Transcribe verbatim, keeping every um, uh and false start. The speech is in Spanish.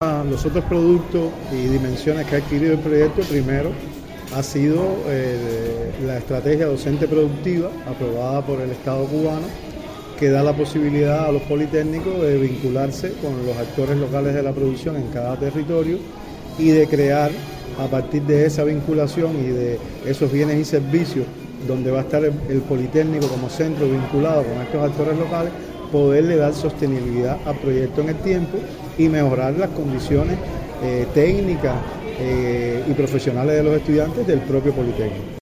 Los otros productos y dimensiones que ha adquirido el proyecto, primero, ha sido eh, la estrategia docente productiva aprobada por el Estado cubano, que da la posibilidad a los politécnicos de vincularse con los actores locales de la producción en cada territorio y de crear, a partir de esa vinculación y de esos bienes y servicios, donde va a estar el, el Politécnico como centro vinculado con estos actores locales, poderle dar sostenibilidad al proyecto en el tiempo y mejorar las condiciones eh, técnicas eh, y profesionales de los estudiantes del propio Politécnico.